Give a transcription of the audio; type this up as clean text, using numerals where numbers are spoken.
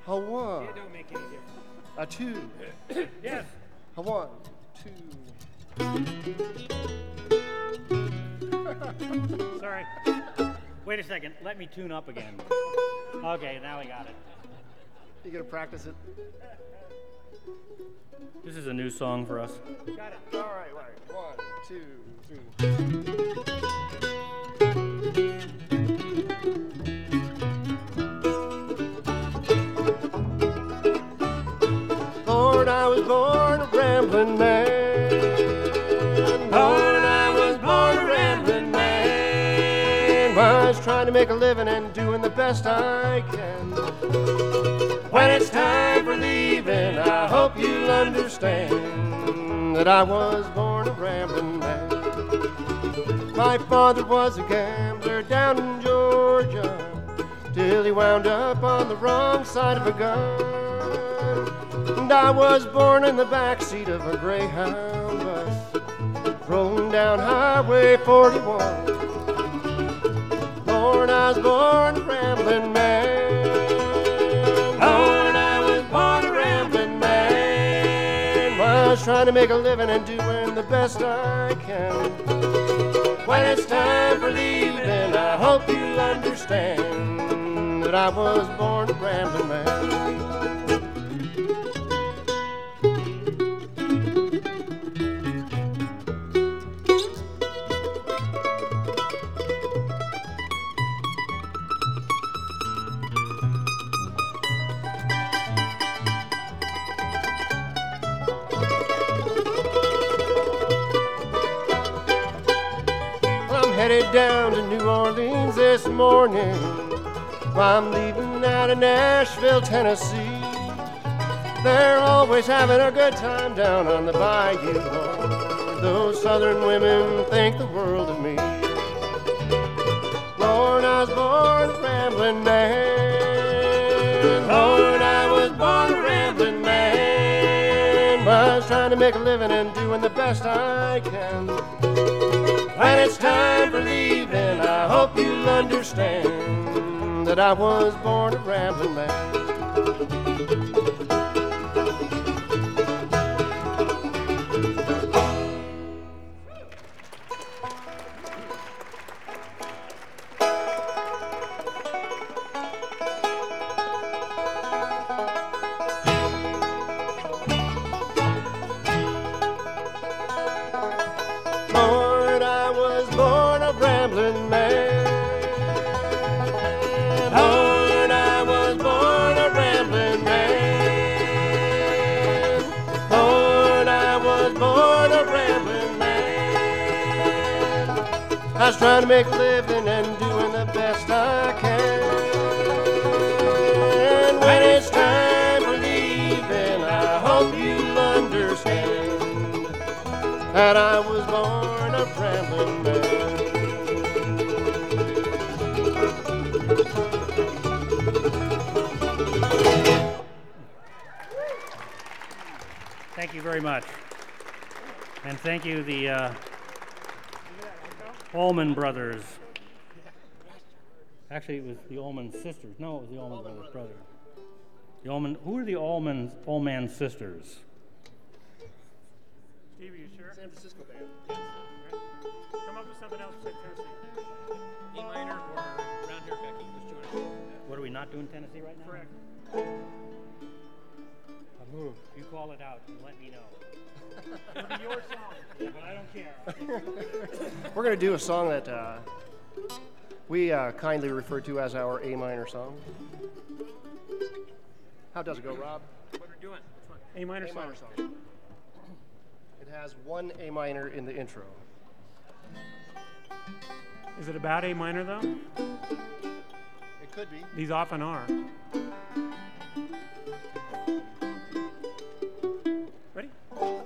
A one. It don't make any difference. A two. Yes. A one, two. Sorry. Wait a second. Let me tune up again. Okay, now we got it. You gonna practice it? This is a new song for us. Got it. All right. One, two, three. Lord, I was born a rambling man. Lord, I was born a rambling man. I was trying to make a living and doing the best I can. When it's time for leaving, I hope you'll understand that I was born a rambling man. My father was a gambler down in Georgia till he wound up on the wrong side of a gun. And I was born in the backseat of a Greyhound bus rolling down Highway 41. Lord, I was born a rambling man. Lord, I was born a rambling man. I was trying to make a living and doing the best I can. When it's time for leaving, I hope you'll understand that I was born a rambling man. Headed down to New Orleans this morning. I'm leaving out of Nashville, Tennessee. They're always having a good time down on the bayou. Those southern women think the world of me. Lord, I was born a rambling man. Lord, I was born a rambling man. I was trying to make a living and doing the best I can. When it's time for leaving, I hope you'll understand that I was born a rambling man. I was trying to make a living and doing the best I can. When it's time for leaving, I hope you'll understand that I was born a rambling man. Thank you very much. And thank you, the Allman Brothers. Actually, it was the Allman Sisters. No, it was the Allman Brothers' brother. Who are the Allman Sisters? Steve, are you sure? San Francisco band. Yes. Right. Come up with something else besides Tennessee. E minor or Round Here Becky was joining. What are we not doing Tennessee right now? Correct. You call it out and let me know. It'll be your song, but I don't care. We're going to do a song that we kindly refer to as our A minor song. How does it go, Rob? What we're doing? A minor A song. minor song. It has one A minor in the intro. Is it about A minor, though? It could be. These often are.